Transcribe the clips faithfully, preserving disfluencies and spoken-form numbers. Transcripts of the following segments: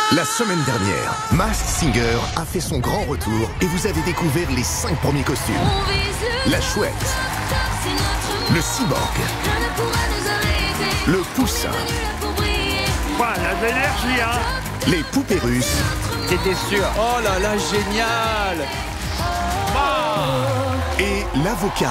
La semaine dernière, Masked Singer a fait son grand retour et vous avez découvert les cinq premiers costumes. La chouette, le cyborg, le poussin, Ouais, il y a de l'énergie, hein. les poupées russes T'étais sûr. Oh là là, génial. et l'avocat.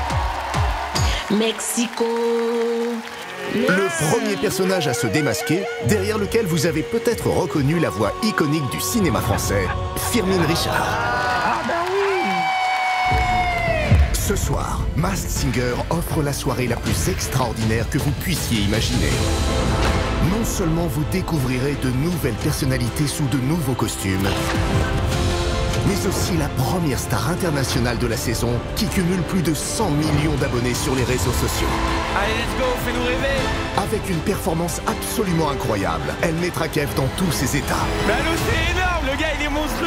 Mexico. Le premier personnage à se démasquer, derrière lequel vous avez peut-être reconnu la voix iconique du cinéma français, Firmin Richard. Ah ben oui. Ce soir, Masked Singer offre la soirée la plus extraordinaire que vous puissiez imaginer. Non seulement vous découvrirez de nouvelles personnalités sous de nouveaux costumes, mais aussi la première star internationale de la saison qui cumule plus de cent millions d'abonnés sur les réseaux sociaux. Allez, let's go, fais-nous rêver. Avec une performance absolument incroyable, elle mettra Kev dans tous ses états. Mais allô, c'est énorme, le gars, il est monstrueux.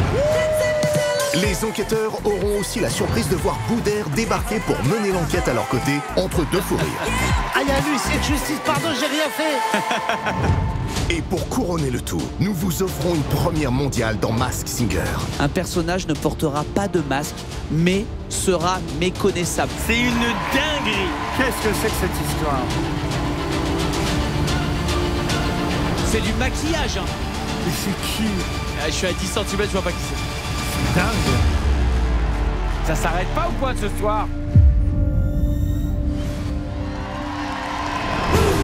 Les enquêteurs auront aussi la surprise de voir Boudère débarquer pour mener l'enquête à leur côté, entre deux fous rires. Ah, y'a l'huissier de justice, pardon, j'ai rien fait. Et pour couronner le tout, nous vous offrons une première mondiale dans Masked Singer. Un personnage ne portera pas de masque, mais sera méconnaissable. C'est une dinguerie. Qu'est-ce que c'est que cette histoire? C'est du maquillage, hein. Mais c'est qui? Ah, je suis à dix centimètres, je vois pas qui c'est. Dingue. Ça s'arrête pas ou quoi ce soir?